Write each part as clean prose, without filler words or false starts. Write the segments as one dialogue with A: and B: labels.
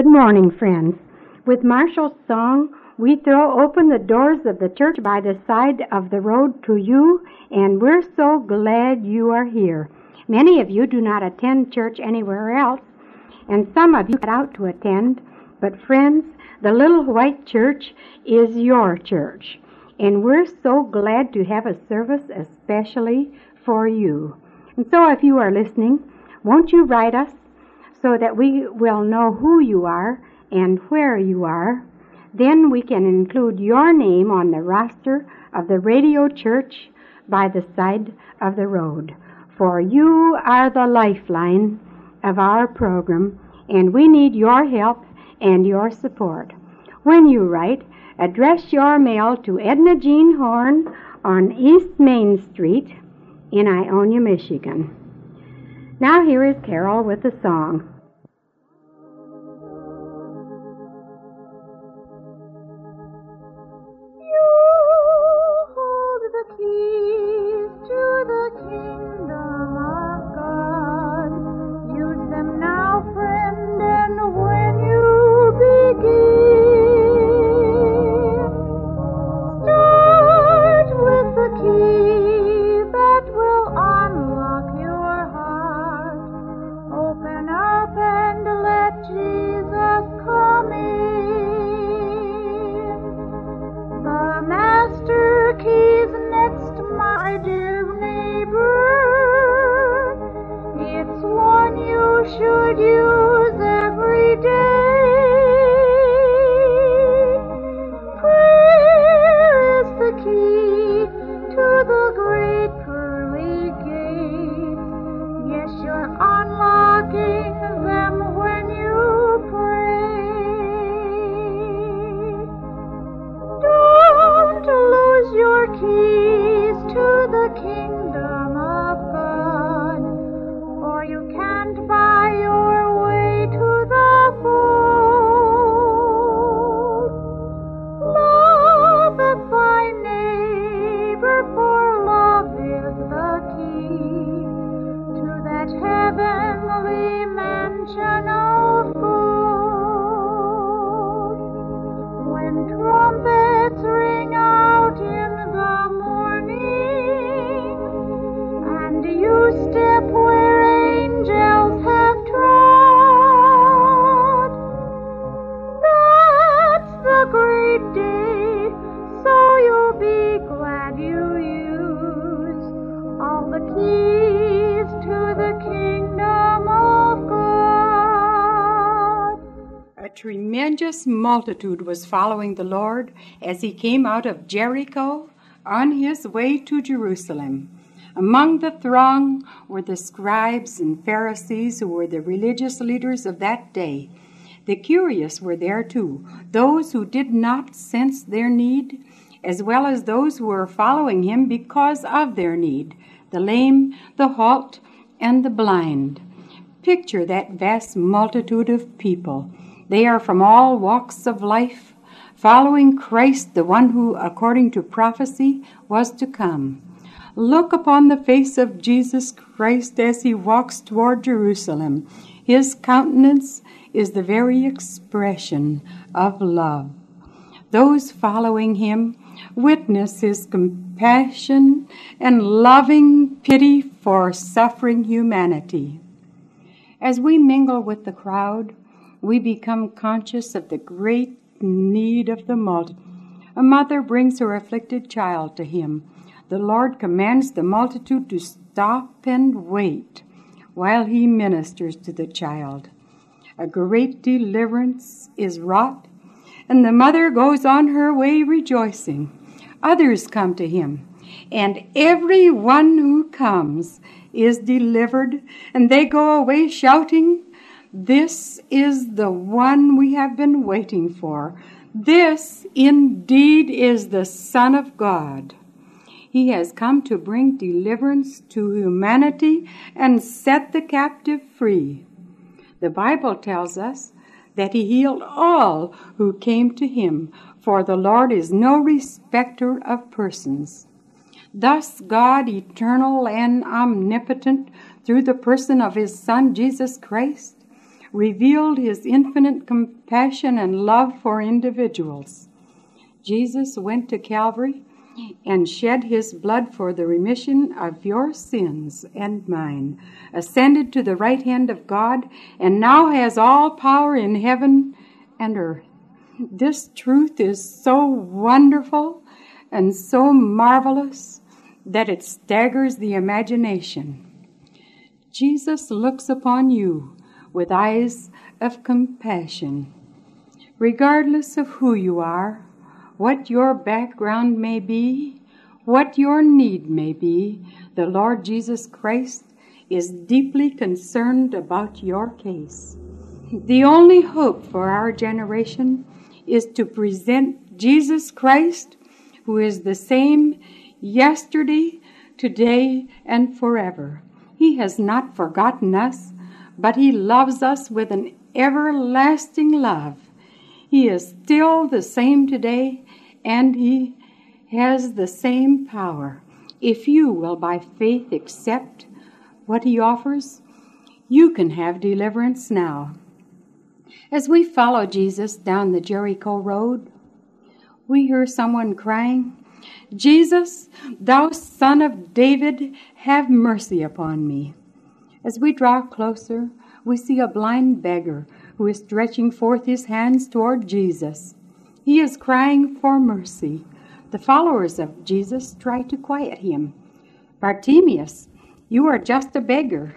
A: morning, friends. With Marshall's song, we throw open the doors of the church by the side of the road to you, and we're so glad you are here. Many of you do not attend church anywhere else, and some of you get out to attend, but friends, the little white church is your church, and we're so glad to have a service especially for you. And so if you are listening, won't you write us so that we will know who you are and where you are? Then we can include your name on the roster of the radio church by the side of the road. For you are the lifeline of our program, and we need your help and your support. When you write, address your mail to Edna Jean Horn on East Main Street in Ionia, Michigan. Now here is Carol with the song. Tremendous multitude was following the Lord as he came out of Jericho on his way to Jerusalem. Among the throng were the scribes and Pharisees, who were the religious leaders of that day. The curious were there too, those who did not sense their need, as well as those who were following him because of their need, the lame, the halt, and the blind. Picture that vast multitude of people. They are from all walks of life, following Christ, the one who, according to prophecy, was to come. Look upon the face of Jesus Christ as he walks toward Jerusalem. His countenance is the very expression of love. Those following him witness his compassion and loving pity for suffering humanity. As we mingle with the crowd, we become conscious of the great need of the multitude. A mother brings her afflicted child to him. The Lord commands the multitude to stop and wait while he ministers to the child. A great deliverance is wrought, and the mother goes on her way rejoicing. Others come to him, and every one who comes is delivered, and they go away shouting, "This is the one we have been waiting for. This indeed is the Son of God. He has come to bring deliverance to humanity and set the captive free." The Bible tells us that he healed all who came to him, for the Lord is no respecter of persons. Thus God, eternal and omnipotent, through the person of his Son, Jesus Christ, revealed his infinite compassion and love for individuals. Jesus went to Calvary and shed his blood for the remission of your sins and mine, ascended to the right hand of God, and now has all power in heaven and earth. This truth is so wonderful and so marvelous that it staggers the imagination. Jesus looks upon you with eyes of compassion. Regardless of who you are, what your background may be, what your need may be, the Lord Jesus Christ is deeply concerned about your case. The only hope for our generation is to present Jesus Christ, who is the same yesterday, today, and forever. He has not forgotten us, but he loves us with an everlasting love. He is still the same today, and he has the same power. If you will by faith accept what he offers, you can have deliverance now. As we follow Jesus down the Jericho road, we hear someone crying, "Jesus, thou Son of David, have mercy upon me." As we draw closer, we see a blind beggar who is stretching forth his hands toward Jesus. He is crying for mercy. The followers of Jesus try to quiet him. "Bartimaeus, you are just a beggar.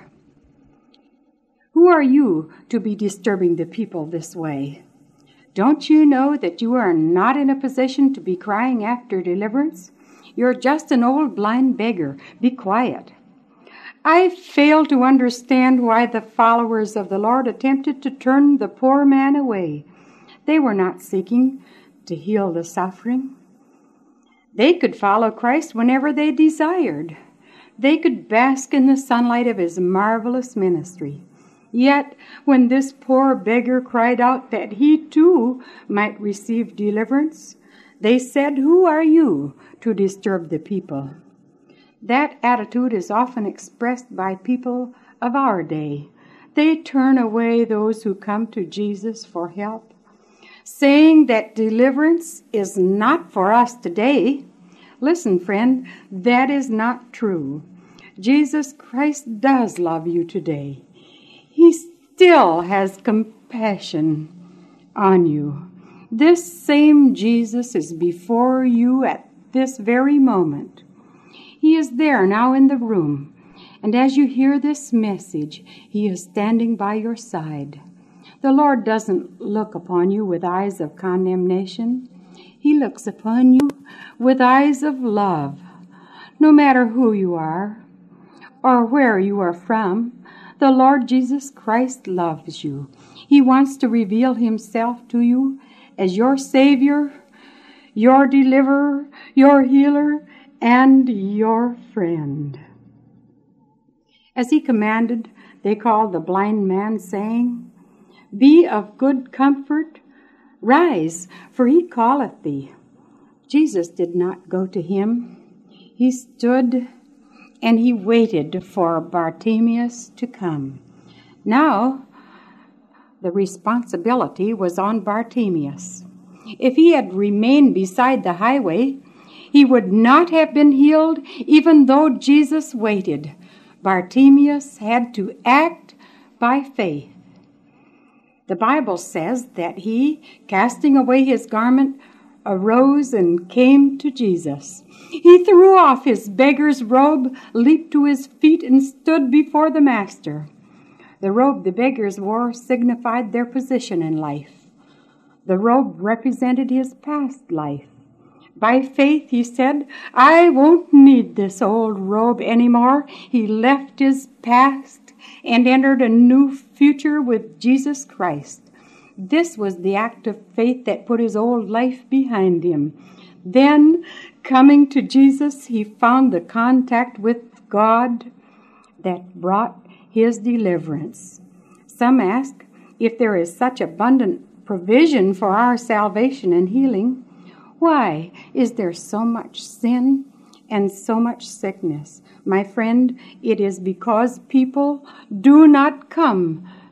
A: Who are you to be disturbing the people this way? Don't you know that you are not in a position to be crying after deliverance? You're just an old blind beggar. Be quiet." I fail to understand why the followers of the Lord attempted to turn the poor man away. They were not seeking to heal the suffering. They could follow Christ whenever they desired. They could bask in the sunlight of his marvelous ministry. Yet, when this poor beggar cried out that he too might receive deliverance, they said, "Who are you to disturb the people?" That attitude is often expressed by people of our day. They turn away those who come to Jesus for help, saying that deliverance is not for us today. Listen, friend, that is not true. Jesus Christ does love you today. He still has compassion on you. This same Jesus is before you at this very moment. He is there now in the room, and as you hear this message, he is standing by your side. The Lord doesn't look upon you with eyes of condemnation. He looks upon you with eyes of love. No matter who you are or where you are from, the Lord Jesus Christ loves you. He wants to reveal himself to you as your Savior, your deliverer, your healer, and your friend. As he commanded, they called the blind man, saying, "Be of good comfort, rise, for he calleth thee." Jesus did not go to him. He stood and he waited for Bartimaeus to come. Now, the responsibility was on Bartimaeus. If he had remained beside the highway, he would not have been healed, even though Jesus waited. Bartimaeus had to act by faith. The Bible says that he, casting away his garment, arose and came to Jesus. He threw off his beggar's robe, leaped to his feet, and stood before the Master. The robe the beggars wore signified their position in life. The robe represented his past life. By faith, he said, "I won't need this old robe anymore." He left his past and entered a new future with Jesus Christ. This was the act of faith that put his old life behind him. Then, coming to Jesus, he found the contact with God that brought his deliverance. Some ask if there is such abundant provision for our salvation and healing, why is there so much sin and so much sickness? My friend, it is because people do not come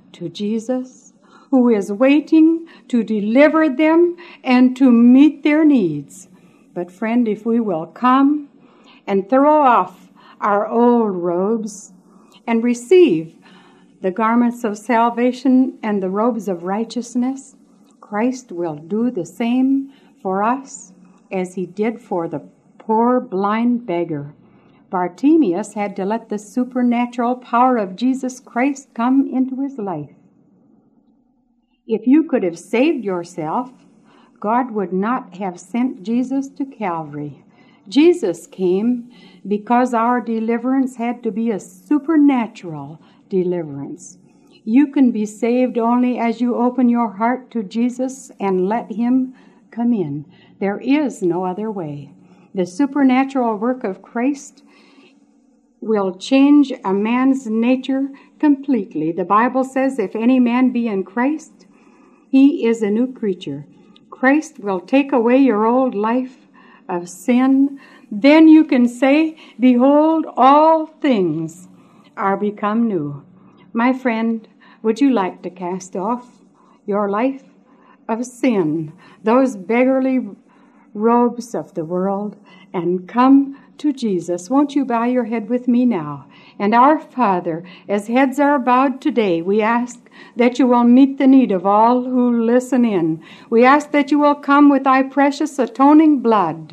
A: to Jesus, who is waiting to deliver them and to meet their needs. But friend, if we will come and throw off our old robes and receive the garments of salvation and the robes of righteousness, Christ will do the same for us as he did for the poor blind beggar. Bartimaeus had to let the supernatural power of Jesus Christ come into his life. If you could have saved yourself, God would not have sent Jesus to Calvary. Jesus came because our deliverance had to be a supernatural deliverance. You can be saved only as you open your heart to Jesus and let him come in. There is no other way. The supernatural work of Christ will change a man's nature completely. The Bible says, if any man be in Christ, he is a new creature. Christ will take away your old life of sin. Then you can say, behold, all things are become new. My friend, would you like to cast off your life of sin, those beggarly robes of the world, and come to Jesus? Won't you bow your head with me now? And our Father, as heads are bowed today, we ask that you will meet the need of all who listen in. We ask that you will come with thy precious atoning blood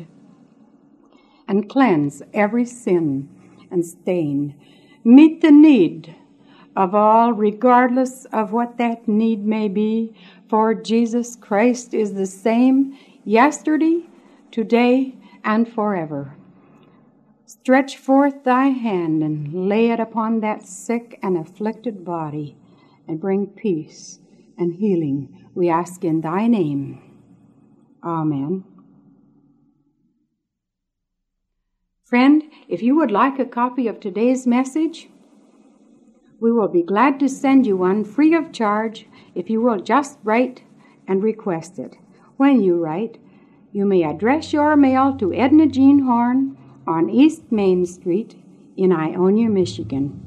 A: and cleanse every sin and stain. Meet the need of all, regardless of what that need may be, for Jesus Christ is the same yesterday, today, and forever. Stretch forth thy hand and lay it upon that sick and afflicted body and bring peace and healing. We ask in thy name. Amen. Friend, if you would like a copy of today's message, we will be glad to send you one free of charge if you will just write and request it. When you write, you may address your mail to Edna Jean Horn on East Main Street in Ionia, Michigan.